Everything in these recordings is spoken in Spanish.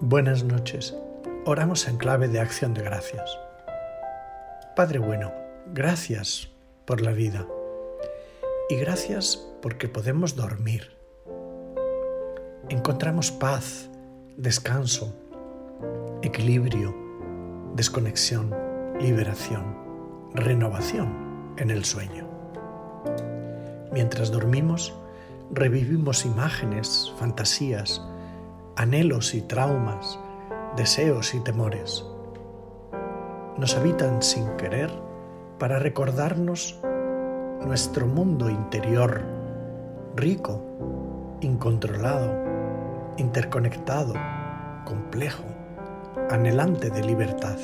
Buenas noches. Oramos en clave de acción de gracias. Padre bueno, gracias por la vida y gracias porque podemos dormir. Encontramos paz, descanso, equilibrio, desconexión, liberación, renovación en el sueño. Mientras dormimos, revivimos imágenes, fantasías, anhelos y traumas, deseos y temores. Nos habitan sin querer para recordarnos nuestro mundo interior, rico, incontrolado, interconectado, complejo, anhelante de libertad.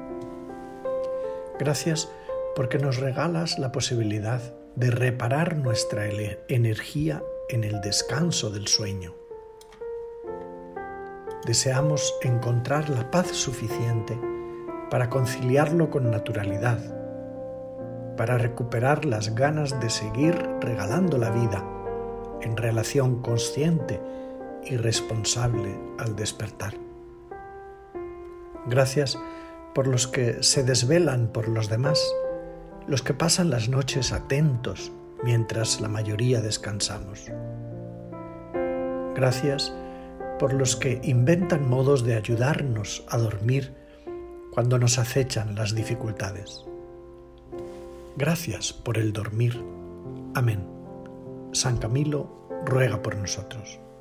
Gracias porque nos regalas la posibilidad de reparar nuestra energía en el descanso del sueño. Deseamos encontrar la paz suficiente para conciliarlo con naturalidad, para recuperar las ganas de seguir regalando la vida en relación consciente y responsable al despertar. Gracias por los que se desvelan por los demás, los que pasan las noches atentos mientras la mayoría descansamos. Gracias por los que inventan modos de ayudarnos a dormir cuando nos acechan las dificultades. Gracias por el dormir. Amén. San Camilo ruega por nosotros.